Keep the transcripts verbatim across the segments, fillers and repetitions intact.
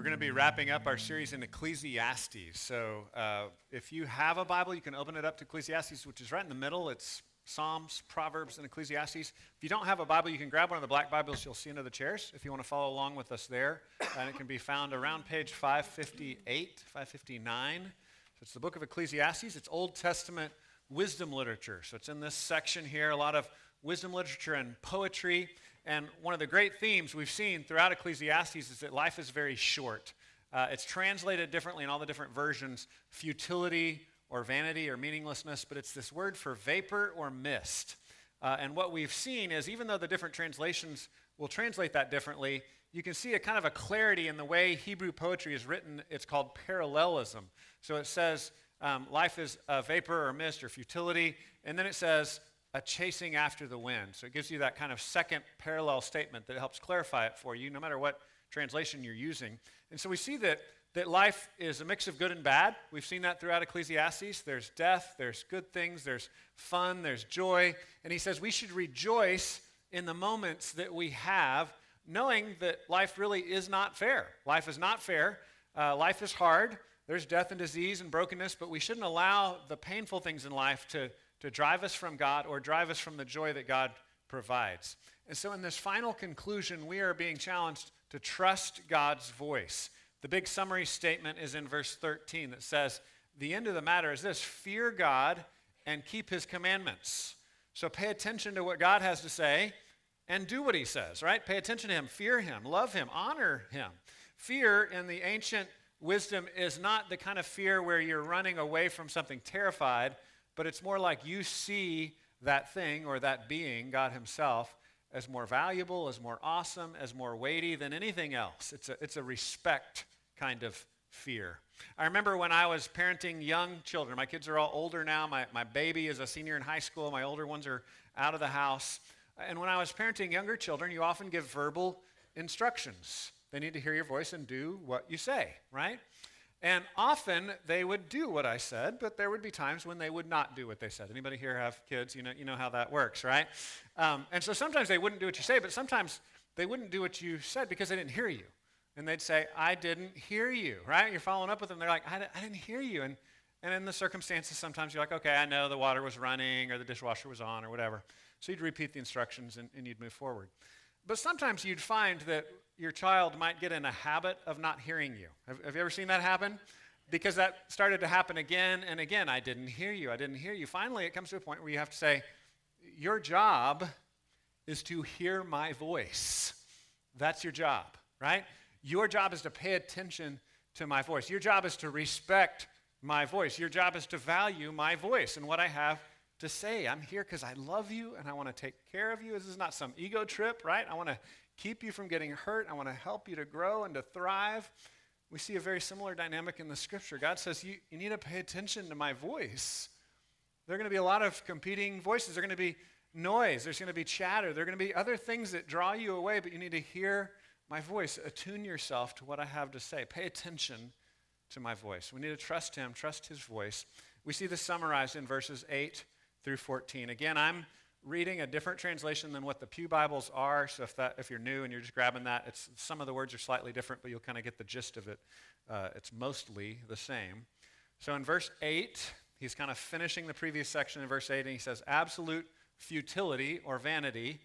We're going to be wrapping up our series in Ecclesiastes. So uh, if you have a Bible, you can open it up to Ecclesiastes, which is right in the middle. It's Psalms, Proverbs, and Ecclesiastes. If you don't have a Bible, you can grab one of the black Bibles you'll see under the chairs if you want to follow along with us there. And it can be found around page five fifty-eight, five fifty-nine. So it's the book of Ecclesiastes. It's Old Testament wisdom literature. So it's in this section here, a lot of wisdom literature and poetry. And one of the great themes we've seen throughout Ecclesiastes is that life is very short. Uh, it's translated differently in all the different versions, futility or vanity or meaninglessness, but it's this word for vapor or mist. Uh, and what we've seen is even though the different translations will translate that differently, you can see a kind of a clarity in the way Hebrew poetry is written. It's called parallelism. So it says um, life is a vapor or mist or futility, and then it says a chasing after the wind. So it gives you that kind of second parallel statement that helps clarify it for you, no matter what translation you're using. And so we see that, that life is a mix of good and bad. We've seen that throughout Ecclesiastes. There's death, there's good things, there's fun, there's joy. And he says we should rejoice in the moments that we have, knowing that life really is not fair. Life is not fair. Uh, life is hard. There's death and disease and brokenness, but we shouldn't allow the painful things in life to to drive us from God or drive us from the joy that God provides. And so in this final conclusion, we are being challenged to trust God's voice. The big summary statement is in verse thirteen that says, the end of the matter is this: fear God and keep his commandments. So pay attention to what God has to say and do what he says, right? Pay attention to him, fear him, love him, honor him. Fear in the ancient wisdom is not the kind of fear where you're running away from something terrified, but it's more like you see that thing or that being, God himself, as more valuable, as more awesome, as more weighty than anything else. It's a, it's a respect kind of fear. I remember when I was parenting young children. My kids are all older now. My, my baby is a senior in high school. My older ones are out of the house. And when I was parenting younger children, you often give verbal instructions. They need to hear your voice and do what you say, right? And often they would do what I said, but there would be times when they would not do what they said. Anybody here have kids? You know, you know how that works, right? Um, and so sometimes they wouldn't do what you say, but sometimes they wouldn't do what you said because they didn't hear you. And they'd say, I didn't hear you, right? You're following up with them. They're like, I, I didn't hear you. And, and in the circumstances, sometimes you're like, okay, I know the water was running or the dishwasher was on or whatever. So you'd repeat the instructions and, and you'd move forward. But sometimes you'd find that your child might get in a habit of not hearing you. Have, have you ever seen that happen? Because that started to happen again and again. I didn't hear you. I didn't hear you. Finally, it comes to a point where you have to say, your job is to hear my voice. That's your job, right? Your job is to pay attention to my voice. Your job is to respect my voice. Your job is to value my voice and what I have to say. I'm here because I love you and I want to take care of you. This is not some ego trip, right? I want to keep you from getting hurt. I want to help you to grow and to thrive. We see a very similar dynamic in the scripture. God says, you, you need to pay attention to my voice. There are going to be a lot of competing voices. There are going to be noise. There's going to be chatter. There are going to be other things that draw you away, but you need to hear my voice. Attune yourself to what I have to say. Pay attention to my voice. We need to trust him, trust his voice. We see this summarized in verses eight through fourteen. Again, I'm reading a different translation than what the Pew Bibles are, so if that if you're new and you're just grabbing that, it's some of the words are slightly different, but you'll kind of get the gist of it. Uh, it's mostly the same. So in verse eight, he's kind of finishing the previous section in verse eight, and he says, absolute futility or vanity,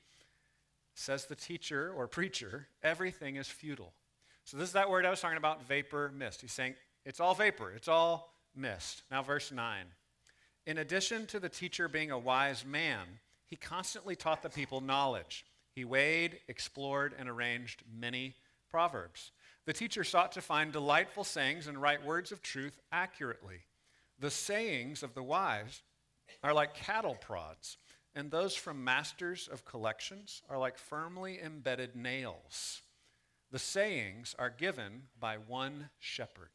says the teacher or preacher, everything is futile. So this is that word I was talking about, vapor, mist. He's saying it's all vapor, it's all mist. Now verse nine, in addition to the teacher being a wise man, he constantly taught the people knowledge. He weighed, explored, and arranged many proverbs. The teacher sought to find delightful sayings and write words of truth accurately. The sayings of the wise are like cattle prods, and those from masters of collections are like firmly embedded nails. The sayings are given by one shepherd.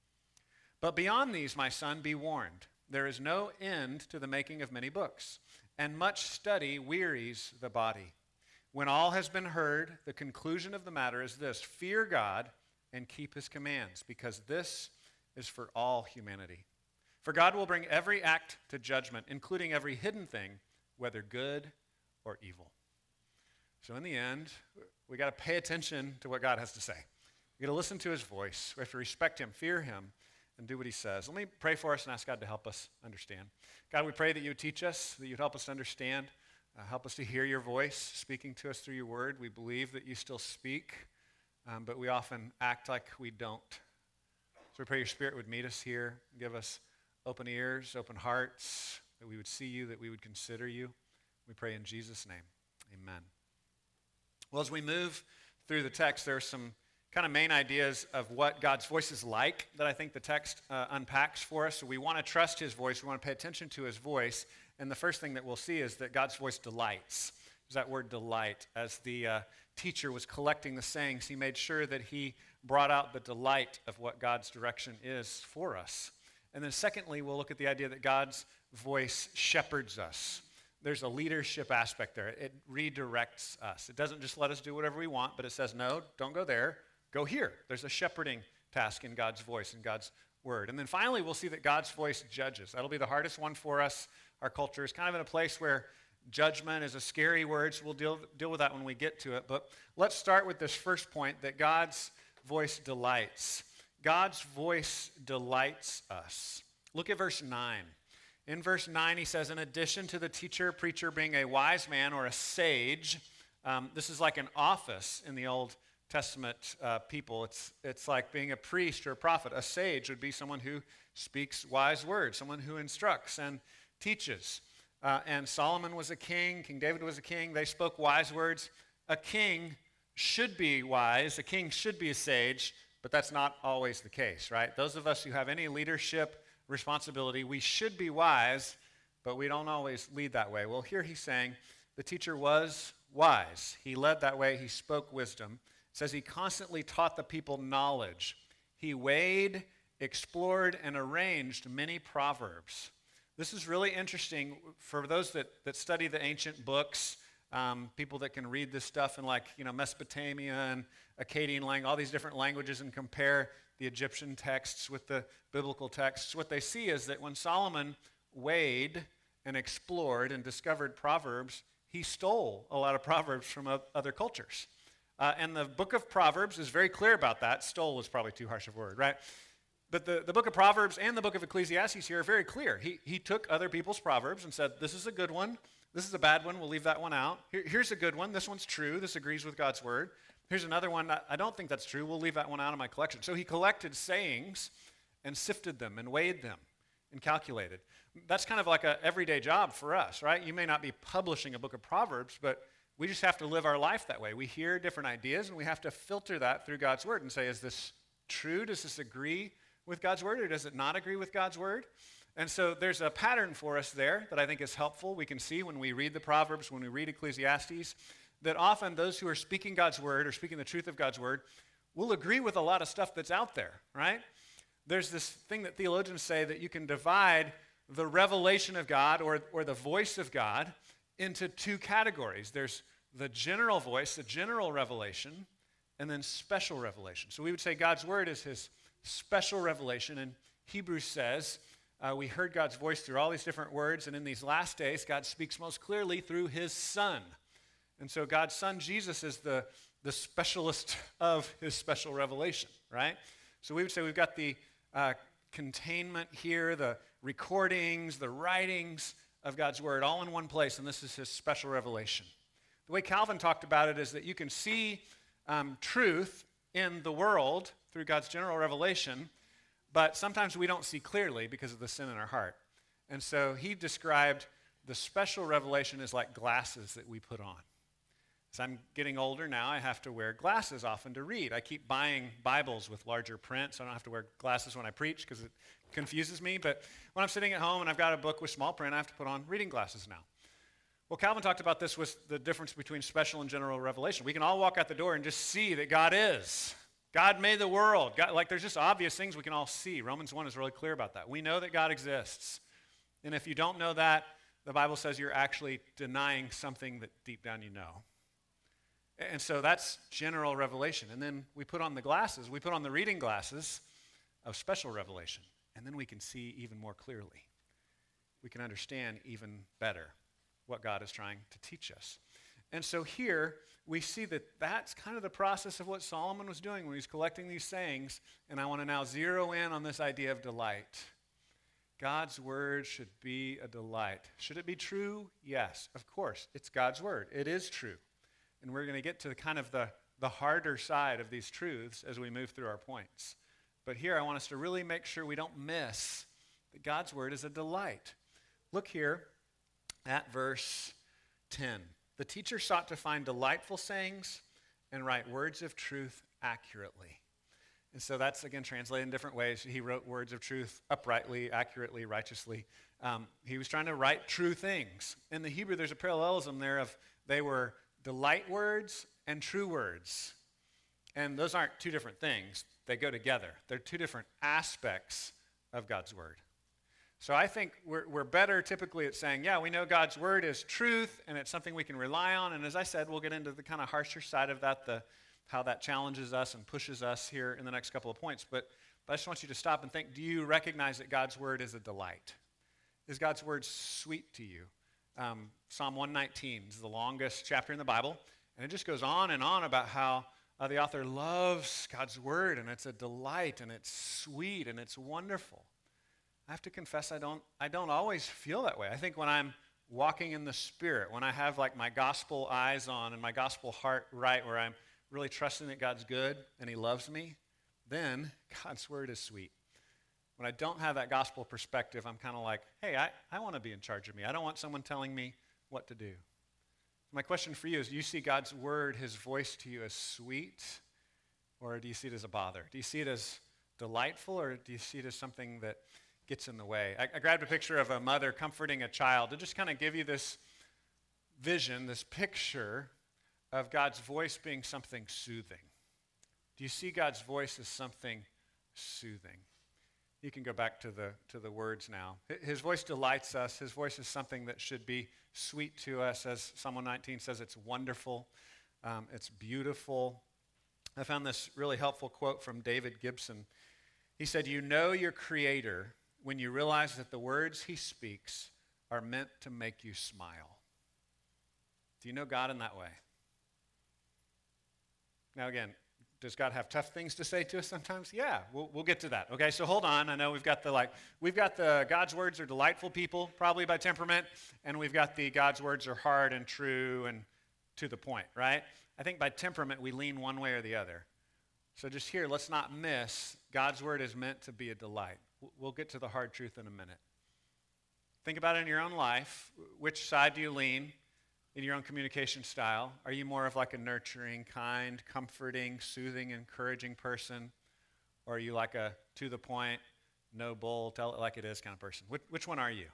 But beyond these, my son, be warned. There is no end to the making of many books, and much study wearies the body. When all has been heard, the conclusion of the matter is this: fear God and keep his commands, because this is for all humanity. For God will bring every act to judgment, including every hidden thing, whether good or evil. So in the end, we got to pay attention to what God has to say. We got to listen to his voice. We have to respect him, fear him, and do what he says. Let me pray for us and ask God to help us understand. God, we pray that you would teach us, that you'd help us to understand, uh, help us to hear your voice speaking to us through your word. We believe that you still speak, um, but we often act like we don't. So we pray your Spirit would meet us here, give us open ears, open hearts, that we would see you, that we would consider you. We pray in Jesus' name. Amen. Well, as we move through the text, there are some kind of main ideas of what God's voice is like that I think the text uh, unpacks for us. So we want to trust his voice. We want to pay attention to his voice. And the first thing that we'll see is that God's voice delights. There's that word delight. As the uh, teacher was collecting the sayings, he made sure that he brought out the delight of what God's direction is for us. And then secondly, we'll look at the idea that God's voice shepherds us. There's a leadership aspect there. It redirects us. It doesn't just let us do whatever we want, but it says, no, don't go there. Go here. There's a shepherding task in God's voice, in God's word. And then finally, we'll see that God's voice judges. That'll be the hardest one for us. Our culture is kind of in a place where judgment is a scary word, so we'll deal, deal with that when we get to it. But let's start with this first point, that God's voice delights. God's voice delights us. Look at verse nine. In verse nine, he says, in addition to the teacher, preacher being a wise man or a sage, um, this is like an office in the Old Testament uh, people. It's, it's like being a priest or a prophet. A sage would be someone who speaks wise words, someone who instructs and teaches. Uh, and Solomon was a king. King David was a king. They spoke wise words. A king should be wise. A king should be a sage, but that's not always the case, right? Those of us who have any leadership responsibility, we should be wise, but we don't always lead that way. Well, here he's saying the teacher was wise. He led that way. He spoke wisdom. It says he constantly taught the people knowledge. He weighed, explored, and arranged many proverbs. This is really interesting for those that, that study the ancient books. Um, people that can read this stuff in like, you know, Mesopotamia and Akkadian language, all these different languages, and compare the Egyptian texts with the biblical texts. What they see is that when Solomon weighed and explored and discovered Proverbs, he stole a lot of Proverbs from other cultures. Uh, and the book of Proverbs is very clear about that. Stole is probably too harsh of a word, right? But the, the book of Proverbs and the book of Ecclesiastes here are very clear. He, he took other people's Proverbs and said, this is a good one. This is a bad one. We'll leave that one out. Here, here's a good one. This one's true. This agrees with God's word. Here's another one. I don't think that's true. We'll leave that one out of my collection. So he collected sayings and sifted them and weighed them and calculated. That's kind of like an everyday job for us, right? You may not be publishing a book of Proverbs, but we just have to live our life that way. We hear different ideas, and we have to filter that through God's word and say, is this true? Does this agree with God's word, or does it not agree with God's word? And so there's a pattern for us there that I think is helpful. We can see when we read the Proverbs, when we read Ecclesiastes, that often those who are speaking God's word or speaking the truth of God's word will agree with a lot of stuff that's out there, right? There's this thing that theologians say that you can divide the revelation of God or, or the voice of God into two categories. There's the general voice, the general revelation, and then special revelation. So we would say God's word is his special revelation, and Hebrews says uh, we heard God's voice through all these different words, and in these last days, God speaks most clearly through his Son. And so God's Son, Jesus, is the, the specialist of his special revelation, right? So we would say we've got the uh, containment here, the recordings, the writings of God's word all in one place, and this is his special revelation. The way Calvin talked about it is that you can see um, truth in the world through God's general revelation, but sometimes we don't see clearly because of the sin in our heart. And so he described the special revelation as like glasses that we put on. As I'm getting older now, I have to wear glasses often to read. I keep buying Bibles with larger print, so I don't have to wear glasses when I preach because it confuses me. But when I'm sitting at home and I've got a book with small print, I have to put on reading glasses now. Well, Calvin talked about this with the difference between special and general revelation. We can all walk out the door and just see that God is. God made the world. God, like there's just obvious things we can all see. Romans one is really clear about that. We know that God exists. And if you don't know that, the Bible says you're actually denying something that deep down you know. And so that's general revelation. And then we put on the glasses, we put on the reading glasses of special revelation. And then we can see even more clearly. We can understand even better what God is trying to teach us. And so here we see that that's kind of the process of what Solomon was doing when he was collecting these sayings. And I want to now zero in on this idea of delight. God's word should be a delight. Should it be true? Yes, of course. It's God's word. It is true. And we're going to get to kind of the, the harder side of these truths as we move through our points. But here I want us to really make sure we don't miss that God's word is a delight. Look here at verse ten. The teacher sought to find delightful sayings and write words of truth accurately. And so that's, again, translated in different ways. He wrote words of truth uprightly, accurately, righteously. Um, he was trying to write true things. In the Hebrew, there's a parallelism there of they were delight words and true words. And those aren't two different things. They go together. They're two different aspects of God's word. So I think we're, we're better typically at saying, yeah, we know God's word is truth, and it's something we can rely on. And as I said, we'll get into the kind of harsher side of that, the how that challenges us and pushes us here in the next couple of points. But, but I just want you to stop and think, do you recognize that God's word is a delight? Is God's word sweet to you? Um, Psalm one nineteen is the longest chapter in the Bible, and it just goes on and on about how uh, the author loves God's word, and it's a delight, and it's sweet, and it's wonderful. I have to confess, I don't, I don't always feel that way. I think when I'm walking in the Spirit, when I have like my gospel eyes on and my gospel heart right, where I'm really trusting that God's good and he loves me, then God's word is sweet. When I don't have that gospel perspective, I'm kind of like, hey, I, I want to be in charge of me. I don't want someone telling me what to do. My question for you is, do you see God's word, his voice to you as sweet, or do you see it as a bother? Do you see it as delightful, or do you see it as something that gets in the way? I, I grabbed a picture of a mother comforting a child to just kind of give you this vision, this picture of God's voice being something soothing. Do you see God's voice as something soothing? You can go back to the to the words now. His voice delights us. His voice is something that should be sweet to us. As Psalm one nineteen says, it's wonderful. Um, it's beautiful. I found this really helpful quote from David Gibson. He said, "You know your Creator when you realize that the words he speaks are meant to make you smile." Do you know God in that way? Now again, does God have tough things to say to us sometimes? Yeah, we'll, we'll get to that. Okay, so hold on. I know we've got the like, we've got the God's words are delightful people, probably by temperament, and we've got the God's words are hard and true and to the point, right? I think by temperament we lean one way or the other. So just here, let's not miss, God's word is meant to be a delight. We'll get to the hard truth in a minute. Think about it in your own life. Which side do you lean in your own communication style? Are you more of like a nurturing, kind, comforting, soothing, encouraging person? Or are you like a to the point, no bull, tell it like it is kind of person? Which, which one are you?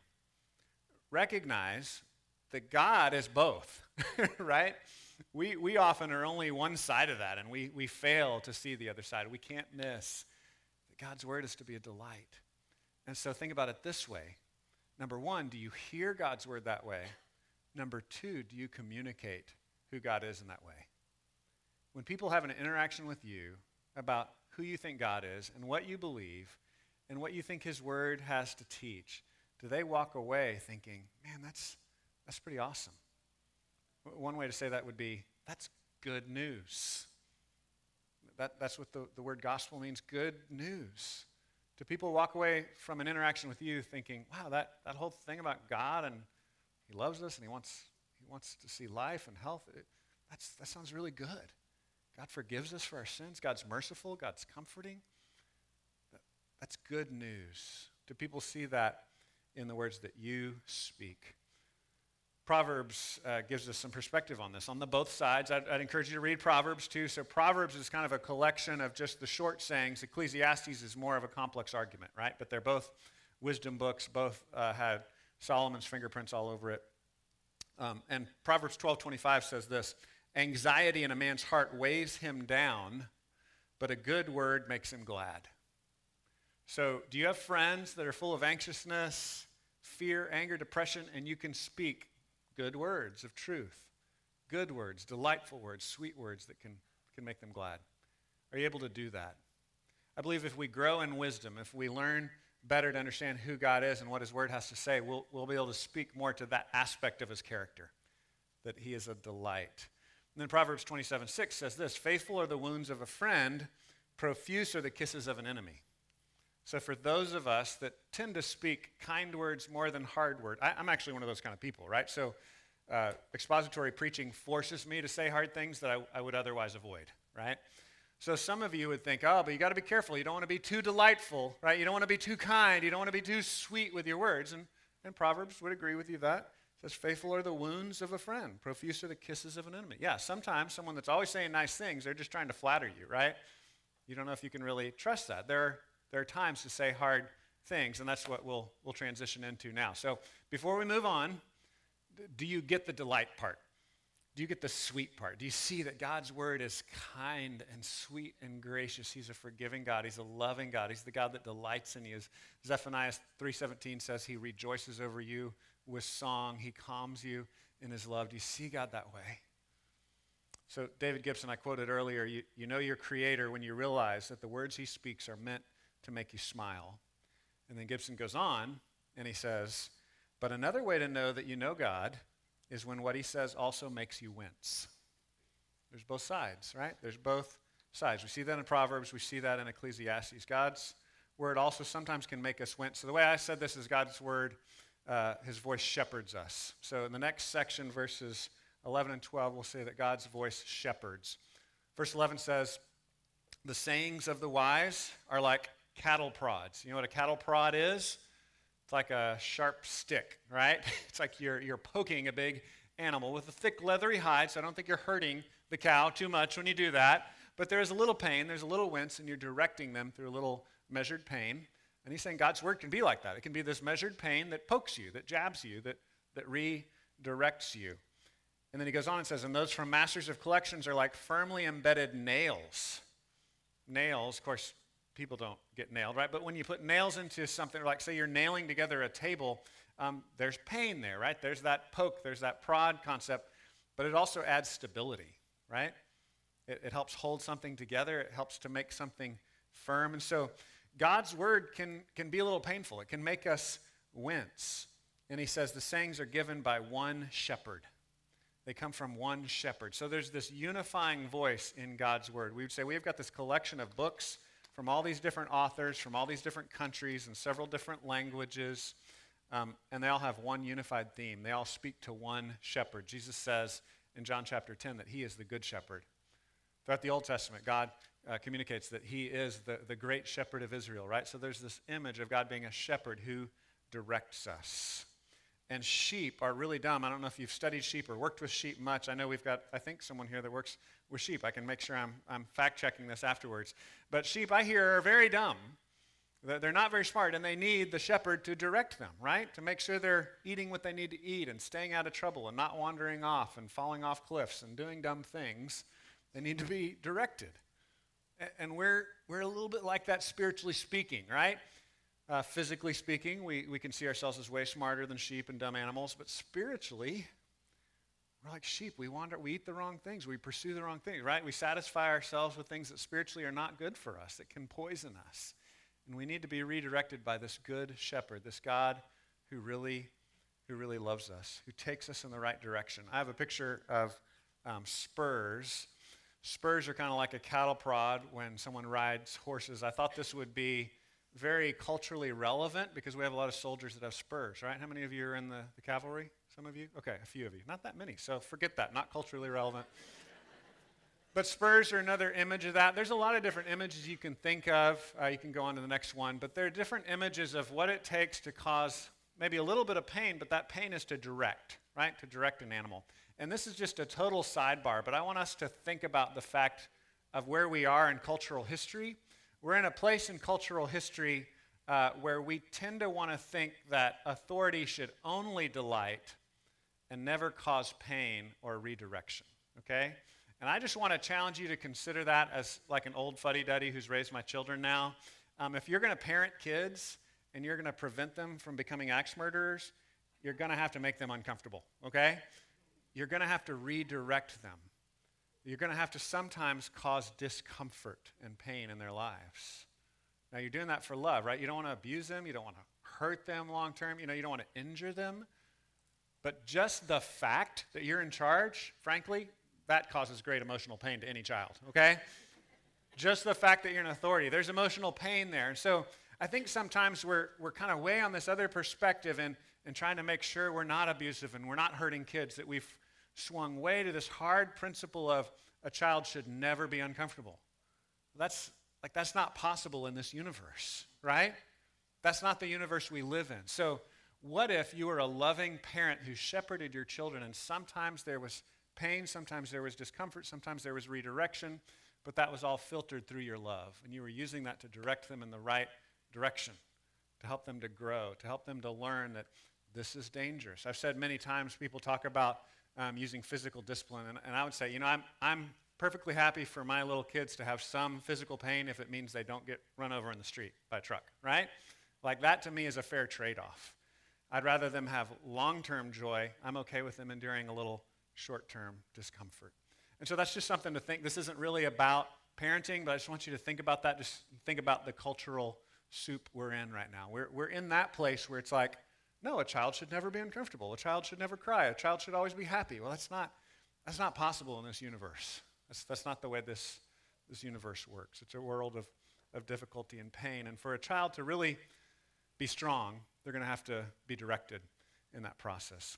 Recognize that God is both, right? We, we often are only one side of that, and we, we fail to see the other side. We can't miss that God's word is to be a delight. And so think about it this way. Number one, do you hear God's word that way? Number two, do you communicate who God is in that way? When people have an interaction with you about who you think God is and what you believe and what you think his word has to teach, do they walk away thinking, man, that's, that's pretty awesome? One way to say that would be, that's good news. That, that's what the, the word gospel means, good news. Do people walk away from an interaction with you thinking, wow, that, that whole thing about God and he loves us and he wants, he wants to see life and health, it, that's, that sounds really good. God forgives us for our sins. God's merciful. God's comforting. That, that's good news. Do people see that in the words that you speak? Proverbs uh, gives us some perspective on this. On the both sides, I'd, I'd encourage you to read Proverbs too. So Proverbs is kind of a collection of just the short sayings. Ecclesiastes is more of a complex argument, right? But they're both wisdom books. Both uh, had Solomon's fingerprints all over it. Um, and Proverbs twelve twenty-five says this, anxiety in a man's heart weighs him down, but a good word makes him glad. So do you have friends that are full of anxiousness, fear, anger, depression, and you can speak good words of truth, good words, delightful words, sweet words that can, can make them glad? Are you able to do that? I believe if we grow in wisdom, if we learn better to understand who God is and what his word has to say, we'll, we'll be able to speak more to that aspect of his character. that he is a delight. And then Proverbs twenty-seven six says this, faithful are the wounds of a friend, profuse are the kisses of an enemy. So for those of us that tend to speak kind words more than hard words, I, I'm actually one of those kind of people, right? So uh, expository preaching forces me to say hard things that I, I would otherwise avoid, right? So some of you would think, oh, but you got to be careful. You don't want to be too delightful, right? You don't want to be too kind. You don't want to be too sweet with your words. And, and Proverbs would agree with you that. It says, faithful are the wounds of a friend. Profuse are the kisses of an enemy. Yeah, sometimes someone that's always saying nice things, they're just trying to flatter you, right? You don't know if you can really trust that. There are, there are times to say hard things, and that's what we'll, we'll transition into now. So before we move on, do you get the delight part? Do you get the sweet part? Do you see that God's word is kind and sweet and gracious? He's a forgiving God. He's a loving God. He's the God that delights in you. As Zephaniah three seventeen says, he rejoices over you with song. He calms you in his love. Do you see God that way? So David Gibson, I quoted earlier, you, you know your creator when you realize that the words he speaks are meant to make you smile. And then Gibson goes on and he says, but another way to know that you know God is when what he says also makes you wince. There's both sides, right? There's both sides. We see that in Proverbs. We see that in Ecclesiastes. God's word also sometimes can make us wince. So the way I said this is God's word, uh, his voice shepherds us. So in the next section, verses eleven and twelve, we'll say that God's voice shepherds. Verse eleven says, the sayings of the wise are like cattle prods. You know what a cattle prod is? It's like a sharp stick, right? It's like you're, you're poking a big animal with a thick leathery hide, so I don't think you're hurting the cow too much when you do that. But there's a little pain, there's a little wince, and you're directing them through a little measured pain. And he's saying God's word can be like that. It can be this measured pain that pokes you, that jabs you, that, that redirects you. And then he goes on and says, and those from masters of collections are like firmly embedded nails. Nails, of course, people don't get nailed, right? But when you put nails into something, like say you're nailing together a table, um, there's pain there, right? There's that poke, there's that prod concept, but it also adds stability, right? It, it helps hold something together. It helps to make something firm. And so God's word can, can be a little painful. It can make us wince. And he says the sayings are given by one shepherd. They come from one shepherd. So there's this unifying voice in God's word. We would say we've got this collection of books from all these different authors, from all these different countries and several different languages, um, and they all have one unified theme. They all speak to one shepherd. Jesus says in John chapter ten that he is the good shepherd. Throughout the Old Testament, God uh, communicates that he is the, the great shepherd of Israel, right? So there's this image of God being a shepherd who directs us. And sheep are really dumb. I don't know if you've studied sheep or worked with sheep much. I know we've got, I think, someone here that works with sheep. I can make sure I'm, I'm fact-checking this afterwards. But sheep, I hear, are very dumb. They're not very smart, and they need the shepherd to direct them, right? To make sure they're eating what they need to eat and staying out of trouble and not wandering off and falling off cliffs and doing dumb things. They need to be directed. And we're, we're a little bit like that spiritually speaking, right? Uh, physically speaking, we, we can see ourselves as way smarter than sheep and dumb animals, but spiritually, we're like sheep. We wander, we eat the wrong things. We pursue the wrong things, right? We satisfy ourselves with things that spiritually are not good for us, that can poison us. And we need to be redirected by this good shepherd, this God who really, who really loves us, who takes us in the right direction. I have a picture of um, spurs. Spurs are kind of like a cattle prod when someone rides horses. I thought this would be very culturally relevant because we have a lot of soldiers that have spurs, right? How many of you are in the, the cavalry? Some of you? Okay, a few of you. Not that many, so forget that. Not culturally relevant. But spurs are another image of that. There's a lot of different images you can think of. Uh, you can go on to the next one. But there are different images of what it takes to cause maybe a little bit of pain, but that pain is to direct, right? To direct an animal. And this is just a total sidebar, but I want us to think about the fact of where we are in cultural history. We're in a place in cultural history uh, where we tend to want to think that authority should only delight and never cause pain or redirection, okay? And I just want to challenge you to consider that as like an old fuddy-duddy who's raised my children now. Um, if you're going to parent kids and you're going to prevent them from becoming axe murderers, you're going to have to make them uncomfortable, okay? You're going to have to redirect them. You're going to have to sometimes cause discomfort and pain in their lives. Now, you're doing that for love, right? You don't want to abuse them. You don't want to hurt them long term. You know, you don't want to injure them. But just the fact that you're in charge, frankly, that causes great emotional pain to any child, okay? Just the fact that you're an authority, there's emotional pain there. And so I think sometimes we're, we're kind of way on this other perspective and, and trying to make sure we're not abusive and we're not hurting kids, that we've swung way to this hard principle of a child should never be uncomfortable. That's like that's not possible in this universe, right? That's not the universe we live in. So what if you were a loving parent who shepherded your children, and sometimes there was pain, sometimes there was discomfort, sometimes there was redirection, but that was all filtered through your love, and you were using that to direct them in the right direction, to help them to grow, to help them to learn that this is dangerous. I've said many times, people talk about um, using physical discipline, and, and I would say, you know, I'm, I'm perfectly happy for my little kids to have some physical pain if it means they don't get run over in the street by a truck, right? Like that to me is a fair trade-off. I'd rather them have long-term joy. I'm okay with them enduring a little short-term discomfort. And so that's just something to think. This isn't really about parenting, but I just want you to think about that. Just think about the cultural soup we're in right now. We're, we're in that place where it's like, no, a child should never be uncomfortable. A child should never cry. A child should always be happy. Well, that's not, that's not possible in this universe. That's, that's not the way this, this universe works. It's a world of, of difficulty and pain. And for a child to really be strong, they're going to have to be directed in that process.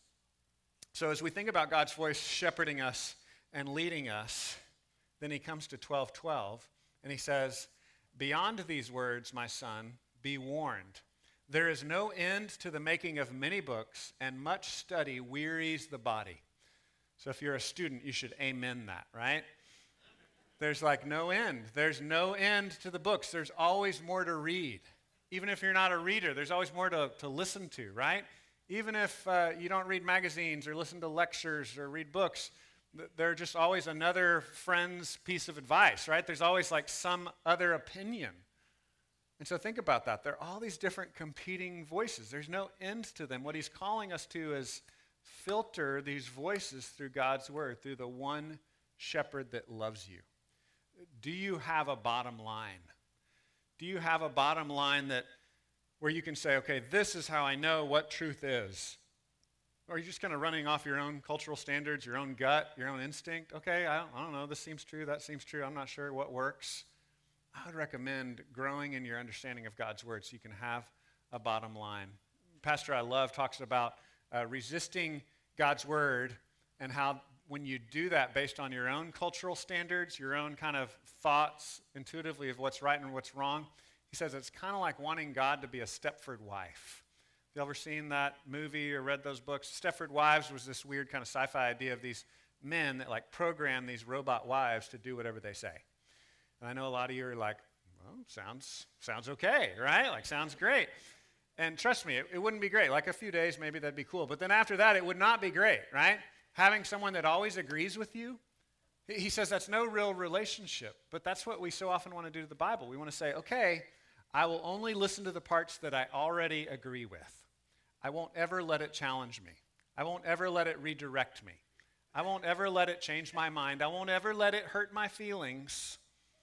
So as we think about God's voice shepherding us and leading us, then he comes to twelve twelve, and he says, "Beyond these words, my son, be warned. There is no end to the making of many books, and much study wearies the body." So if you're a student, you should amen that, right? There's like no end. There's no end to the books. There's always more to read. Even if you're not a reader, there's always more to, to listen to, right? Even if uh, you don't read magazines or listen to lectures or read books, th- there's just always another friend's piece of advice, right? There's always like some other opinion. And so think about that. There are all these different competing voices. There's no end to them. What he's calling us to is filter these voices through God's word, through the one shepherd that loves you. Do you have a bottom line? Do you have a bottom line that where you can say, okay, this is how I know what truth is? Or are you just kind of running off your own cultural standards, your own gut, your own instinct? Okay, I don't, I don't know, this seems true, that seems true, I'm not sure what works. I would recommend growing in your understanding of God's word so you can have a bottom line. Pastor I love talks about uh, resisting God's word and how when you do that based on your own cultural standards, your own kind of thoughts intuitively of what's right and what's wrong, he says it's kind of like wanting God to be a Stepford wife. Have you ever seen that movie or read those books? Stepford Wives was this weird kind of sci-fi idea of these men that like program these robot wives to do whatever they say. And I know a lot of you are like, well, sounds, sounds okay, right? Like, sounds great. And trust me, it, it wouldn't be great. Like a few days, maybe that'd be cool. But then after that, it would not be great, right? Having someone that always agrees with you, he says that's no real relationship. But that's what we so often want to do to the Bible. We want to say, okay, I will only listen to the parts that I already agree with. I won't ever let it challenge me. I won't ever let it redirect me. I won't ever let it change my mind. I won't ever let it hurt my feelings.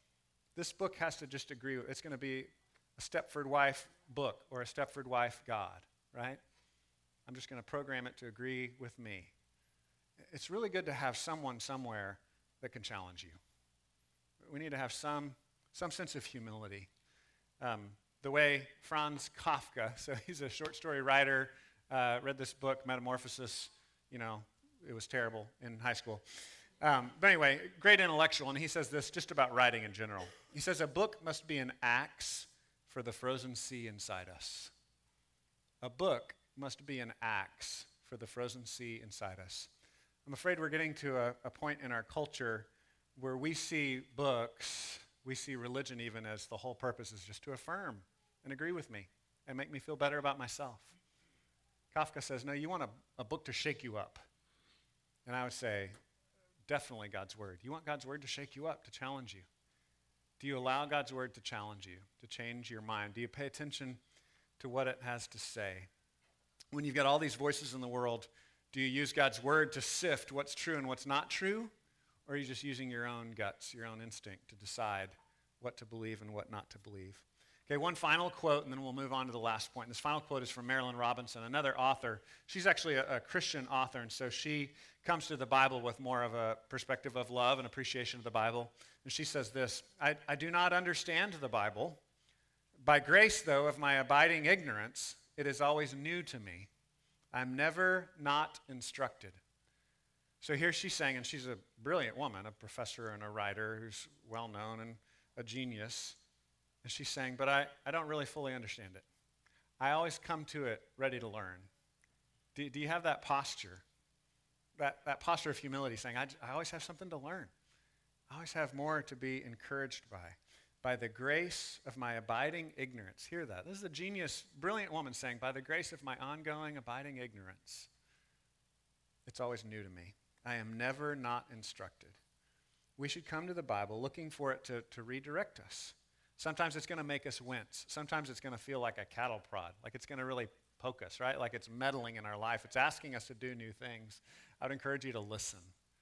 This book has to just agree with, it's going to be a Stepford wife book or a Stepford wife God, right? I'm just going to program it to agree with me. It's really good to have someone somewhere that can challenge you. We need to have some, some sense of humility. Um, the way Franz Kafka, so he's a short story writer, uh, read this book, Metamorphosis. You know, it was terrible in high school. Um, but anyway, great intellectual, and he says this just about writing in general. He says, a book must be an axe for the frozen sea inside us. A book must be an axe for the frozen sea inside us. I'm afraid we're getting to a, a point in our culture where we see books, we see religion even as the whole purpose is just to affirm and agree with me and make me feel better about myself. Kafka says, no, you want a, a book to shake you up. And I would say, definitely God's word. You want God's word to shake you up, to challenge you. Do you allow God's word to challenge you, to change your mind? Do you pay attention to what it has to say? When you've got all these voices in the world, do you use God's word to sift what's true and what's not true? Or are you just using your own guts, your own instinct to decide what to believe and what not to believe? Okay, one final quote, and then we'll move on to the last point. This final quote is from Marilyn Robinson, another author. She's actually a, a Christian author, and so she comes to the Bible with more of a perspective of love and appreciation of the Bible. And she says this, I, I do not understand the Bible. By grace, though, of my abiding ignorance, it is always new to me. I'm never not instructed. So here she's saying, and she's a brilliant woman, a professor and a writer who's well-known and a genius. And she's saying, but I, I don't really fully understand it. I always come to it ready to learn. Do, do you have that posture? That, that posture of humility, saying, I, I always have something to learn. I always have more to be encouraged by. By the grace of my abiding ignorance. Hear that. This is a genius, brilliant woman saying, by the grace of my ongoing abiding ignorance, it's always new to me. I am never not instructed. We should come to the Bible looking for it to, to redirect us. Sometimes it's going to make us wince. Sometimes it's going to feel like a cattle prod, like it's going to really poke us, right? Like it's meddling in our life. It's asking us to do new things. I would encourage you to listen.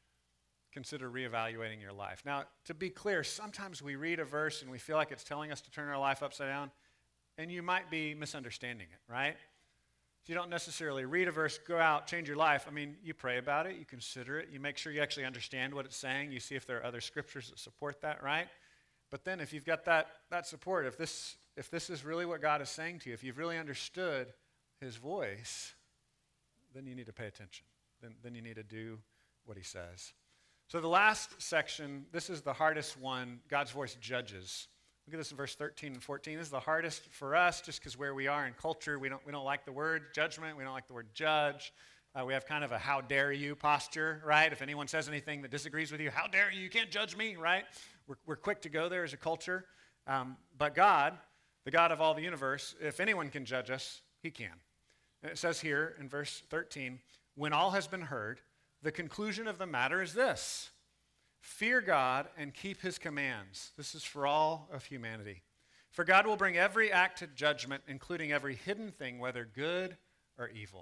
Consider reevaluating your life. Now, to be clear, sometimes we read a verse and we feel like it's telling us to turn our life upside down, and you might be misunderstanding it, right? So you don't necessarily read a verse, go out, change your life. I mean, you pray about it, you consider it, you make sure you actually understand what it's saying, you see if there are other scriptures that support that, right? But then if you've got that, that support, if this, if this is really what God is saying to you, if you've really understood his voice, then you need to pay attention. Then, then you need to do what he says. So the last section, this is the hardest one. God's voice judges. Look at this in verse thirteen and fourteen. This is the hardest for us just because where we are in culture, we don't, we don't like the word judgment. We don't like the word judge. Uh, we have kind of a how dare you posture, right? If anyone says anything that disagrees with you, how dare you? You can't judge me, right? We're, we're quick to go there as a culture. Um, but God, the God of all the universe, if anyone can judge us, he can. And it says here in verse thirteen, when all has been heard, the conclusion of the matter is this: fear God and keep his commands. This is for all of humanity. For God will bring every act to judgment, including every hidden thing, whether good or evil.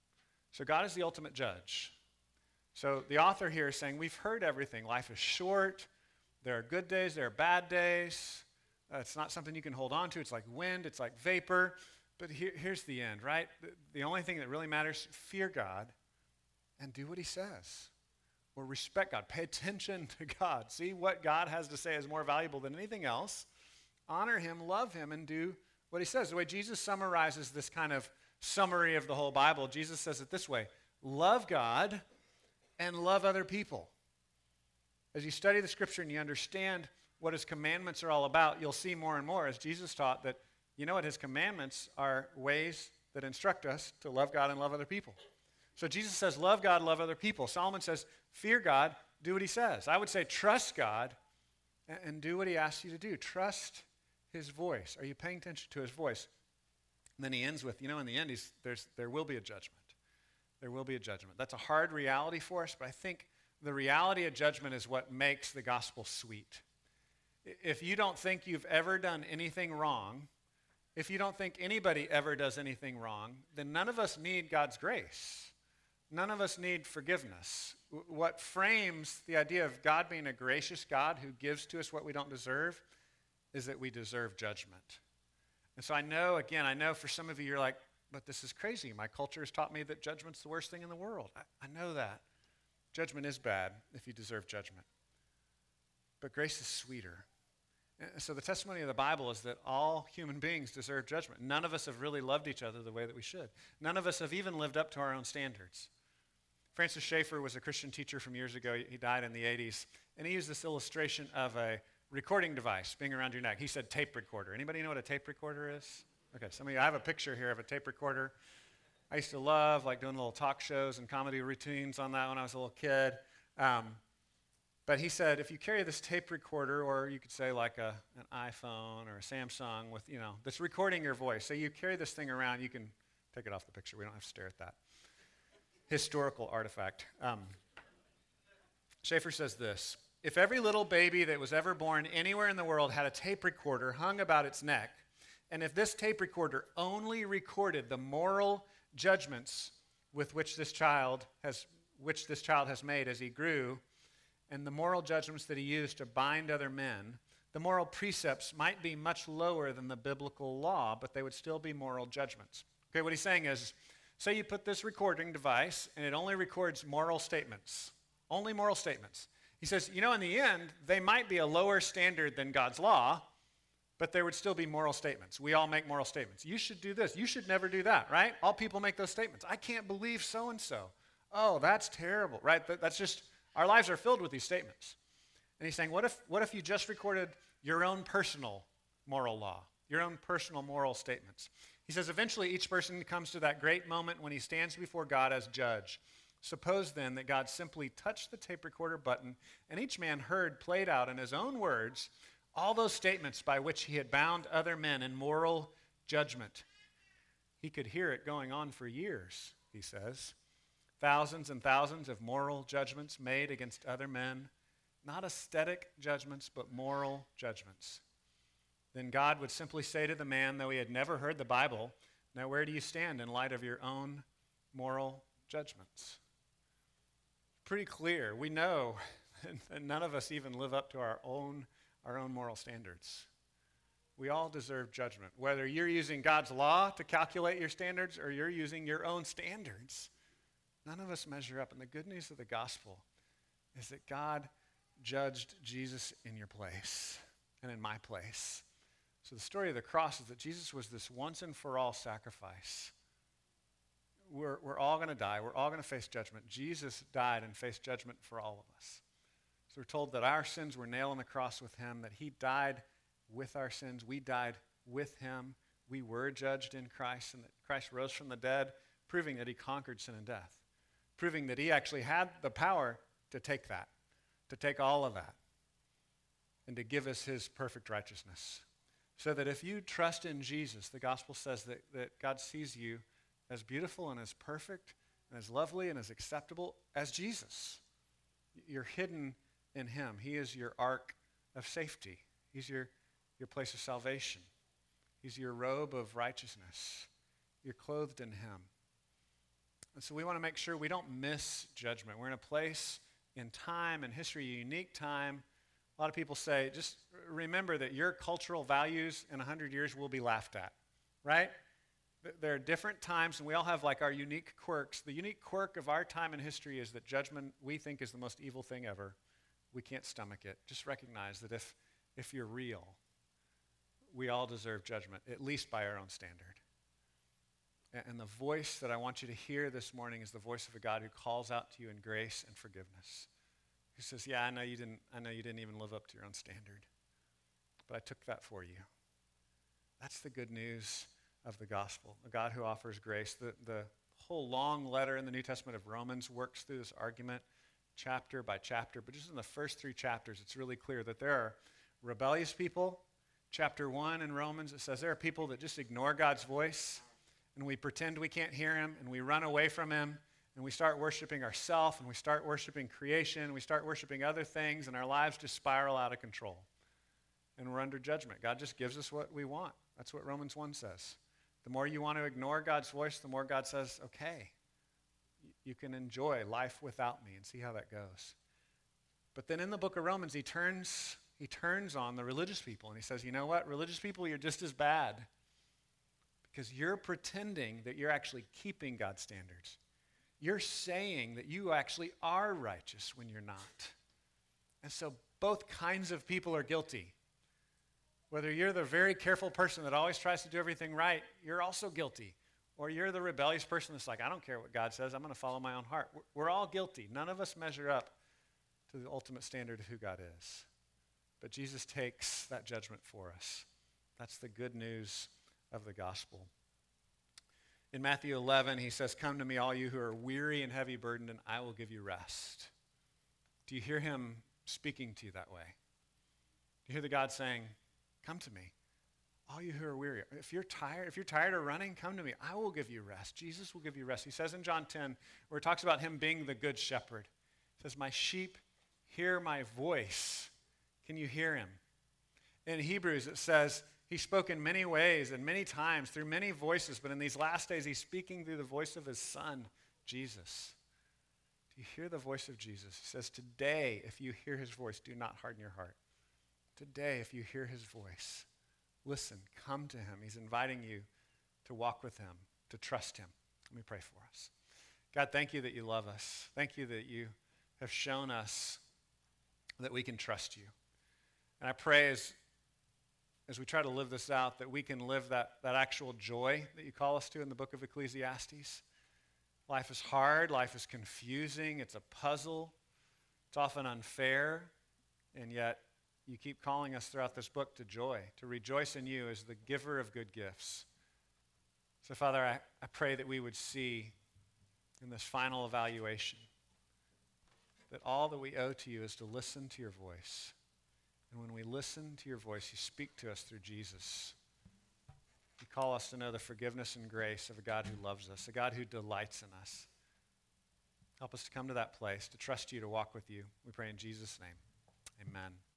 So God is the ultimate judge. So the author here is saying, we've heard everything. Life is short. There are good days. There are bad days. Uh, it's not something you can hold on to. It's like wind. It's like vapor. But here, here's the end, right? The, the only thing that really matters, fear God and do what he says. Or respect God. Pay attention to God. See what God has to say is more valuable than anything else. Honor him, love him, and do what he says. The way Jesus summarizes this kind of summary of the whole Bible, Jesus says it this way: love God and love other people. As you study the scripture and you understand what his commandments are all about, you'll see more and more, as Jesus taught, that you know what, his commandments are ways that instruct us to love God and love other people. So Jesus says, love God, love other people. Solomon says, fear God, do what he says. I would say, trust God and, and do what he asks you to do. Trust his voice. Are you paying attention to his voice? And then he ends with, you know, in the end, he's, there's, there will be a judgment. There will be a judgment. That's a hard reality for us, but I think the reality of judgment is what makes the gospel sweet. If you don't think you've ever done anything wrong, if you don't think anybody ever does anything wrong, then none of us need God's grace. None of us need forgiveness. What frames the idea of God being a gracious God who gives to us what we don't deserve is that we deserve judgment. And so I know, again, I know for some of you, you're like, but this is crazy. My culture has taught me that judgment's the worst thing in the world. I, I know that. Judgment is bad if you deserve judgment. But grace is sweeter. And so the testimony of the Bible is that all human beings deserve judgment. None of us have really loved each other the way that we should. None of us have even lived up to our own standards. Francis Schaeffer was a Christian teacher from years ago. He died in the eighties. And he used this illustration of a recording device being around your neck. He said tape recorder. Anybody know what a tape recorder is? Okay, some of you, I have a picture here of a tape recorder. I used to love like doing little talk shows and comedy routines on that when I was a little kid. Um, but he said if you carry this tape recorder, or you could say like a, an iPhone or a Samsung with, you know, that's recording your voice. So you carry this thing around, you can take it off the picture. We don't have to stare at that. Historical artifact. Um, Schaeffer says this: if every little baby that was ever born anywhere in the world had a tape recorder hung about its neck, and if this tape recorder only recorded the moral judgments with which this child has, which this child has made as he grew, and the moral judgments that he used to bind other men, The moral precepts might be much lower than the biblical law, but they would still be moral judgments. Okay, what he's saying is, say you put this recording device and it only records moral statements, only moral statements. He says, you know, in the end, they might be a lower standard than God's law, but there would still be moral statements. We all make moral statements. You should do this. You should never do that, right? All people make those statements. I can't believe so-and-so. Oh, that's terrible, right? That's just, our lives are filled with these statements. And he's saying, what if, what if you just recorded your own personal moral law, your own personal moral statements? He says, eventually each person comes to that great moment when he stands before God as judge. Suppose then that God simply touched the tape recorder button and each man heard played out in his own words all those statements by which he had bound other men in moral judgment. He could hear it going on for years, he says. Thousands and thousands of moral judgments made against other men, not aesthetic judgments, but moral judgments. Then God would simply say to the man, though he had never heard the Bible, now where do you stand in light of your own moral judgments? Pretty clear. We know that none of us even live up to our own our own moral standards. We all deserve judgment. Whether you're using God's law to calculate your standards or you're using your own standards, none of us measure up. And the good news of the gospel is that God judged Jesus in your place and in my place. So the story of the cross is that Jesus was this once and for all sacrifice. We're, we're all going to die. We're all going to face judgment. Jesus died and faced judgment for all of us. So we're told that our sins were nailed on the cross with him, that he died with our sins. We died with him. We were judged in Christ, and that Christ rose from the dead, proving that he conquered sin and death, proving that he actually had the power to take that, to take all of that, and to give us his perfect righteousness. So that if you trust in Jesus, the gospel says that, that God sees you as beautiful and as perfect and as lovely and as acceptable as Jesus. You're hidden in him. He is your ark of safety. He's your, your place of salvation. He's your robe of righteousness. You're clothed in him. And so we want to make sure we don't miss judgment. We're in a place in time and history, a unique time. A lot of people say, just remember that your cultural values in one hundred years will be laughed at, right? There are different times, and we all have like our unique quirks. The unique quirk of our time in history is that judgment we think is the most evil thing ever. We can't stomach it. Just recognize that if, if you're real, we all deserve judgment, at least by our own standard. And, and the voice that I want you to hear this morning is the voice of a God who calls out to you in grace and forgiveness. Who says, yeah, I know you didn't, I know you didn't even live up to your own standard, but I took that for you. That's the good news of the gospel, a God who offers grace. The, the whole long letter in the New Testament of Romans works through this argument chapter by chapter, but just in the first three chapters, it's really clear that there are rebellious people. Chapter one in Romans, it says there are people that just ignore God's voice, and we pretend we can't hear him, and we run away from him, and we start worshiping ourselves, and we start worshiping creation, and we start worshiping other things, and our lives just spiral out of control. And we're under judgment. God just gives us what we want. That's what Romans one says. The more you want to ignore God's voice, the more God says, okay, you can enjoy life without me, and see how that goes. But then in the book of Romans, he turns, he turns on the religious people, and he says, you know what? Religious people, you're just as bad because you're pretending that you're actually keeping God's standards. You're saying that you actually are righteous when you're not. And so both kinds of people are guilty. Whether you're the very careful person that always tries to do everything right, you're also guilty. Or you're the rebellious person that's like, I don't care what God says, I'm going to follow my own heart. We're all guilty. None of us measure up to the ultimate standard of who God is. But Jesus takes that judgment for us. That's the good news of the gospel. In Matthew eleven, he says, come to me, all you who are weary and heavy burdened, and I will give you rest. Do you hear him speaking to you that way? Do you hear the God saying, come to me, all you who are weary. If you're tired, if you're tired of running, come to me. I will give you rest. Jesus will give you rest. He says in John ten, where it talks about him being the good shepherd, he says, my sheep hear my voice. Can you hear him? In Hebrews, it says, he spoke in many ways and many times through many voices, but in these last days, he's speaking through the voice of his son, Jesus. Do you hear the voice of Jesus? He says, today, if you hear his voice, do not harden your heart. Today, if you hear his voice, listen, come to him. He's inviting you to walk with him, to trust him. Let me pray for us. God, thank you that you love us. Thank you that you have shown us that we can trust you. And I pray as, as we try to live this out, that we can live that, that actual joy that you call us to in the book of Ecclesiastes. Life is hard. Life is confusing. It's a puzzle. It's often unfair. And yet, you keep calling us throughout this book to joy, to rejoice in you as the giver of good gifts. So, Father, I, I pray that we would see in this final evaluation that all that we owe to you is to listen to your voice. And when we listen to your voice, you speak to us through Jesus. You call us to know the forgiveness and grace of a God who loves us, a God who delights in us. Help us to come to that place, to trust you, to walk with you. We pray in Jesus' name. Amen.